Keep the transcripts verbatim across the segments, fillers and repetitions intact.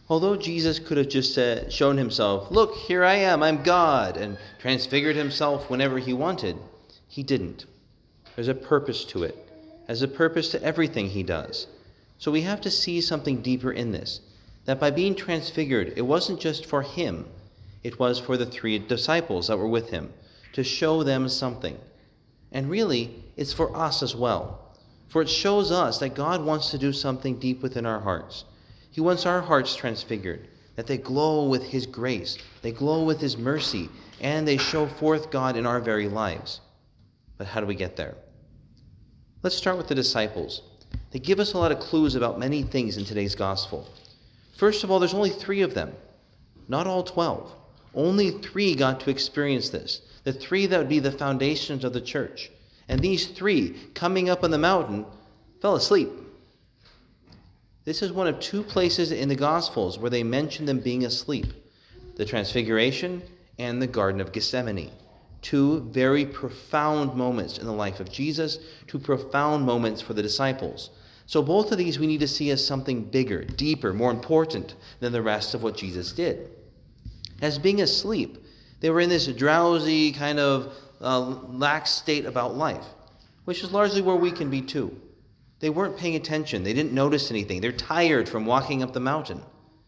Although Jesus could have just said, shown himself, "Look, here I am, I'm God," and transfigured himself whenever he wanted, he didn't. There's a purpose to it. There's a purpose to everything he does. So we have to see something deeper in this, that by being transfigured, it wasn't just for him, it was for the three disciples that were with him, to show them something. And really, it's for us as well. For it shows us that God wants to do something deep within our hearts. He wants our hearts transfigured, that they glow with his grace, they glow with his mercy, and they show forth God in our very lives. But how do we get there? Let's start with the disciples. They give us a lot of clues about many things in today's gospel. First of all, there's only three of them, not all twelve. Only three got to experience this, the three that would be the foundations of the church. And these three, coming up on the mountain, fell asleep. This is one of two places in the Gospels where they mention them being asleep, the Transfiguration and the Garden of Gethsemane. Two very profound moments in the life of Jesus, two profound moments for the disciples. So both of these we need to see as something bigger, deeper, more important than the rest of what Jesus did. As being asleep, they were in this drowsy kind of uh, lax state about life, which is largely where we can be too. They weren't paying attention. They didn't notice anything. They're tired from walking up the mountain.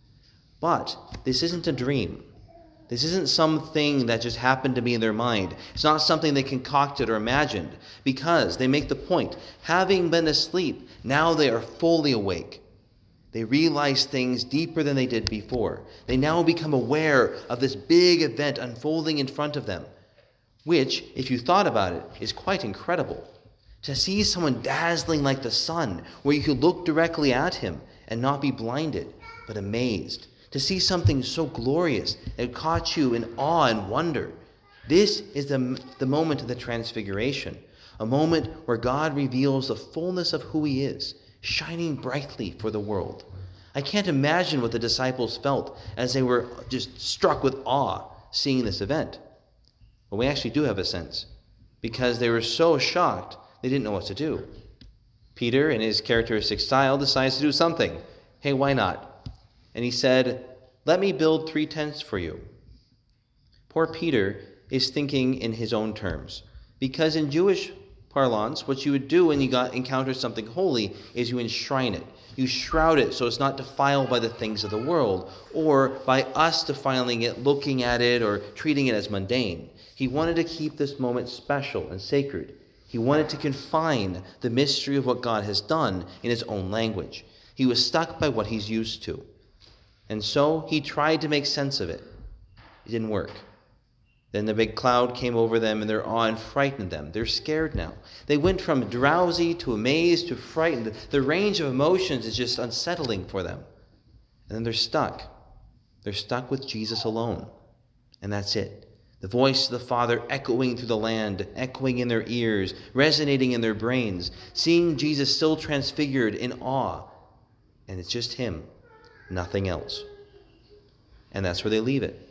But this isn't a dream. This isn't something that just happened to be in their mind. It's not something they concocted or imagined, because they make the point, having been asleep, now they are fully awake. They realize things deeper than they did before. They now become aware of this big event unfolding in front of them, which, if you thought about it, is quite incredible. To see someone dazzling like the sun, where you could look directly at him and not be blinded, but amazed. To see something so glorious that caught you in awe and wonder. This is the, the moment of the Transfiguration, a moment where God reveals the fullness of who he is, shining brightly for the world. I can't imagine what the disciples felt as they were just struck with awe seeing this event. But we actually do have a sense, because they were so shocked they didn't know what to do. Peter, in his characteristic style, decides to do something. Hey, why not? And he said, "Let me build three tents for you." Poor Peter is thinking in his own terms, because in Jewish parlance, what you would do when you got encounter something holy is you enshrine it. You shroud it so it's not defiled by the things of the world, or by us defiling it, looking at it, or treating it as mundane. He wanted to keep this moment special and sacred. He wanted to confine the mystery of what God has done in his own language. He was stuck by what he's used to. And so he tried to make sense of it. It didn't work. Then the big cloud came over them, and their awe and frightened them. They're scared now. They went from drowsy to amazed to frightened. The range of emotions is just unsettling for them. And then they're stuck. They're stuck with Jesus alone. And that's it. The voice of the Father echoing through the land, echoing in their ears, resonating in their brains, seeing Jesus still transfigured in awe. And it's just him, nothing else. And that's where they leave it.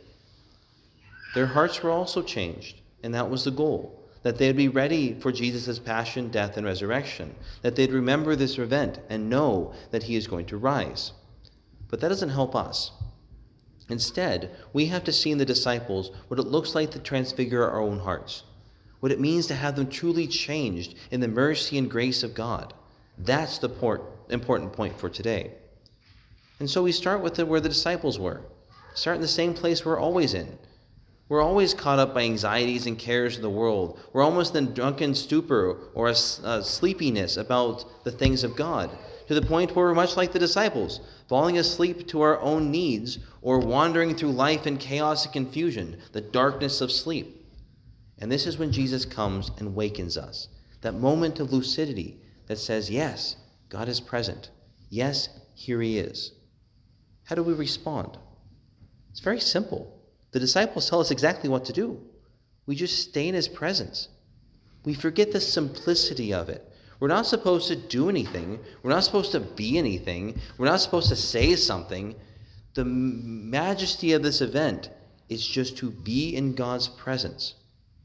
Their hearts were also changed, and that was the goal, that they'd be ready for Jesus' passion, death, and resurrection, that they'd remember this event and know that he is going to rise. But that doesn't help us. Instead, we have to see in the disciples what it looks like to transfigure our own hearts, what it means to have them truly changed in the mercy and grace of God. That's the port, important point for today. And so we start with the, where the disciples were. Start in the same place we're always in. We're always caught up by anxieties and cares of the world. We're almost in drunken stupor or a, a sleepiness about the things of God, to the point where we're much like the disciples, falling asleep to our own needs or wandering through life in chaos and confusion, the darkness of sleep. And this is when Jesus comes and wakens us, that moment of lucidity that says, yes, God is present. Yes, here he is. How do we respond? It's very simple. The disciples tell us exactly what to do. We just stay in his presence. We forget the simplicity of it. We're not supposed to do anything. We're not supposed to be anything. We're not supposed to say something. The majesty of this event is just to be in God's presence.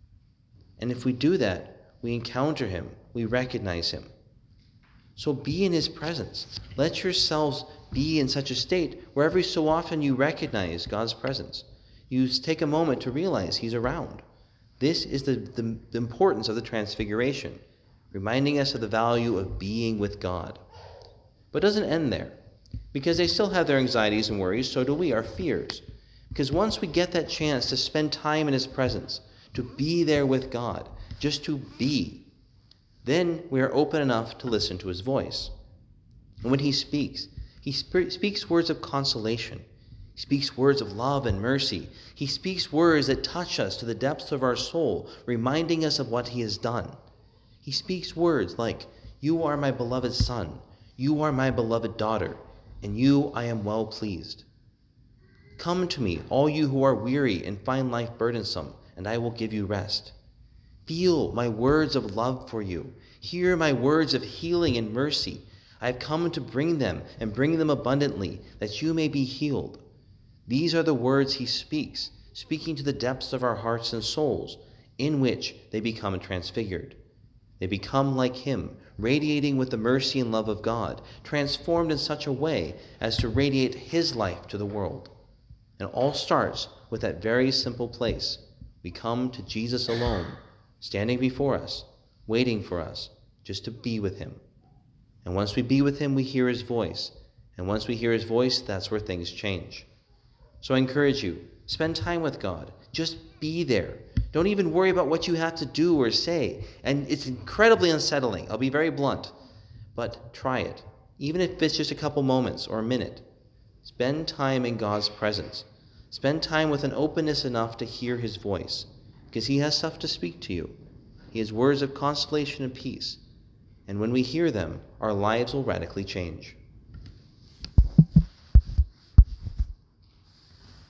And if we do that, we encounter him. We recognize him. So be in his presence. Let yourselves be in such a state where every so often you recognize God's presence. You take a moment to realize he's around. This is the, the, the importance of the Transfiguration, reminding us of the value of being with God. But it doesn't end there, because they still have their anxieties and worries, so do we, our fears. Because once we get that chance to spend time in his presence, to be there with God, just to be, then we are open enough to listen to his voice. And when he speaks, he sp- speaks words of consolation. He speaks words of love and mercy. He speaks words that touch us to the depths of our soul, reminding us of what he has done. He speaks words like, "You are my beloved son, you are my beloved daughter, and you I am well pleased. Come to me, all you who are weary and find life burdensome, and I will give you rest. Feel my words of love for you. Hear my words of healing and mercy. I have come to bring them and bring them abundantly, that you may be healed." These are the words he speaks, speaking to the depths of our hearts and souls, in which they become transfigured. They become like him, radiating with the mercy and love of God, transformed in such a way as to radiate his life to the world. And it all starts with that very simple place. We come to Jesus alone, standing before us, waiting for us, just to be with him. And once we be with him, we hear his voice. And once we hear his voice, that's where things change. So I encourage you, spend time with God. Just be there. Don't even worry about what you have to do or say. And it's incredibly unsettling. I'll be very blunt. But try it. Even if it's just a couple moments or a minute. Spend time in God's presence. Spend time with an openness enough to hear his voice, because he has stuff to speak to you. He has words of consolation and peace. And when we hear them, our lives will radically change.